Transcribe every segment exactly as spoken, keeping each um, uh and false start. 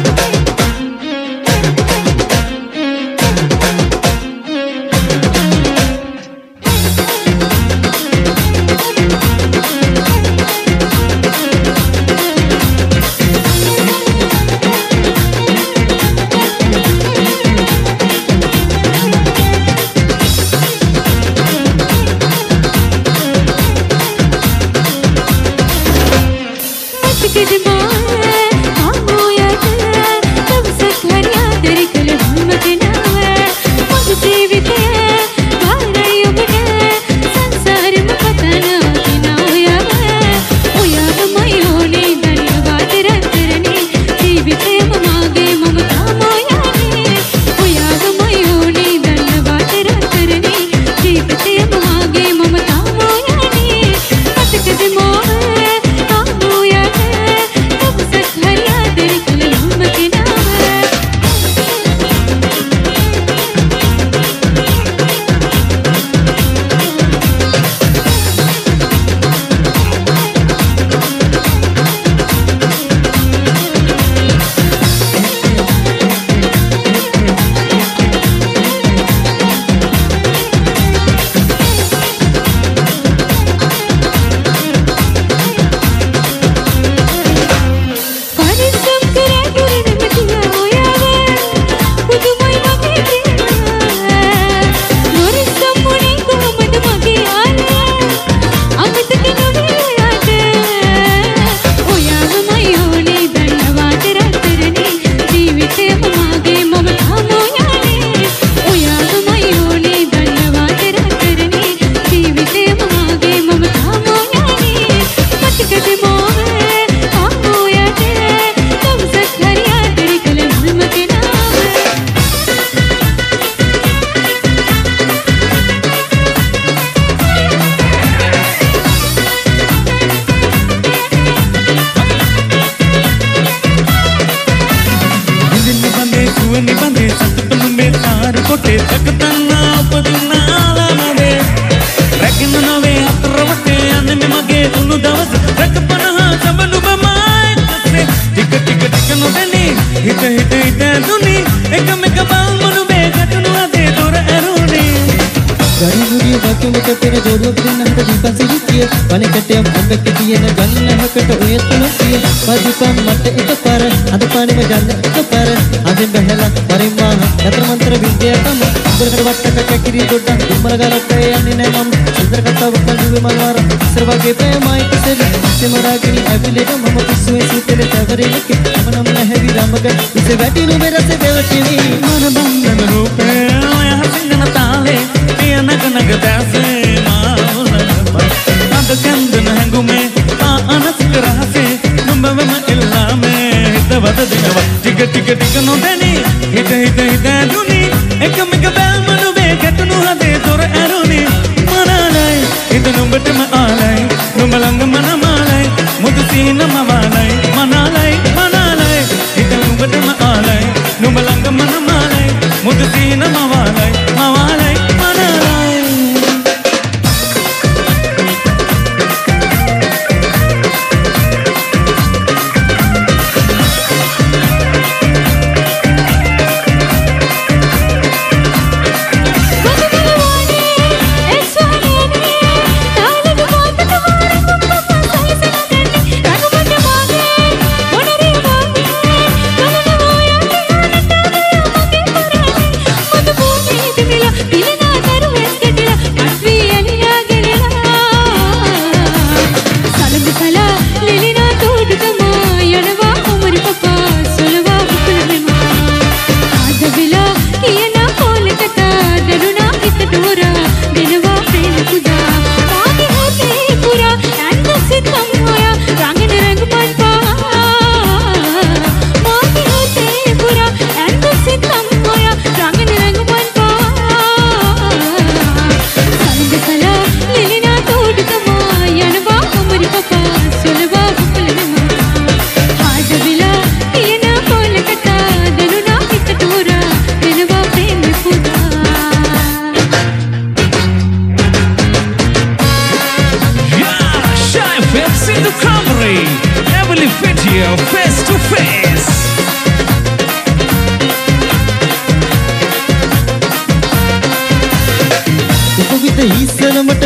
Raghu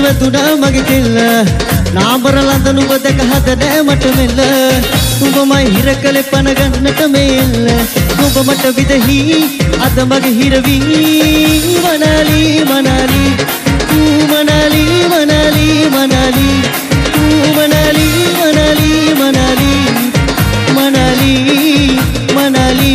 වැදුනා මගේ කෙල්ල නාඹර ලඳ නුඹ දැක හදනෑ මට මෙල්ල නුඹමයි හිර කලේ පන ගන්නට මෙල්ල නුඹ මට විදහි අද මගේ හිරවි මනාලි මනාලි මනාලි මනාලි මනාලි මනාලි මනාලි මනාලි මනාලි මනාලි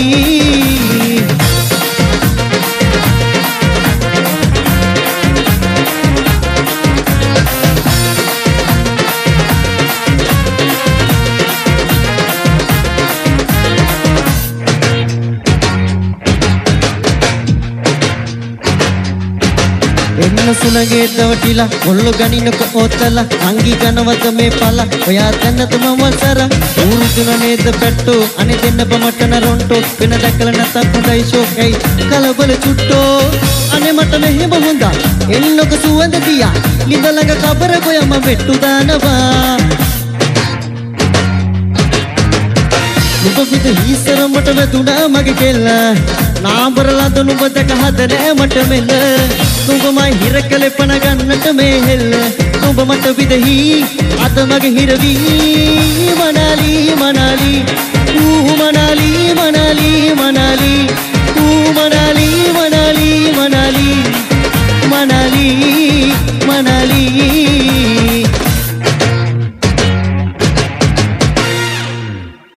सुनगे दवटिला ಒಳ್ಳು ಗಣಿನಕ ಓತಲ ಅಂಗಿ ಗಣವತ ಮೇ ಪಲ ಒಯಾ ತನ್ನ ತುಮ ವಸರ ಊರು ತುನನೇದ ಪೆಟ್ಟು ಅನೆ ತೆನ್ನ ಬಮಟನ ರೋಂಟೋ ಬಿನ ದಕ್ಕಲ ನತ ಕುದೈ ಶೋಕೈ ಕಲಬಲ ಚುಟ್ಟೋ ಅನೆ ಮಟ ಮೆಹೆ ಬಹುಂದ ಎನ್ನಕ ಸುವಂದ ದಿಯಾ ನಿಂದಲಗ ಕಬರ ಗೊಯಮ ಬೆಟ್ಟು ದಾನವಾ ನುඹ ಬಿದ ಹೀಸರ ಮಟ ವೆದುನ ಮಗೆ ಕೆಲ್ಲ නාඹරලඳ නුඹ දැක හදනෑ මට මෙල්ල නුඹමයි හිර කලේ පන ගන්නට මේ හෙල්ල නුඹ මට විදහි අද මගේ හිරවි මනාලි මනාලි ඌ මනාලි මනාලි මනාලි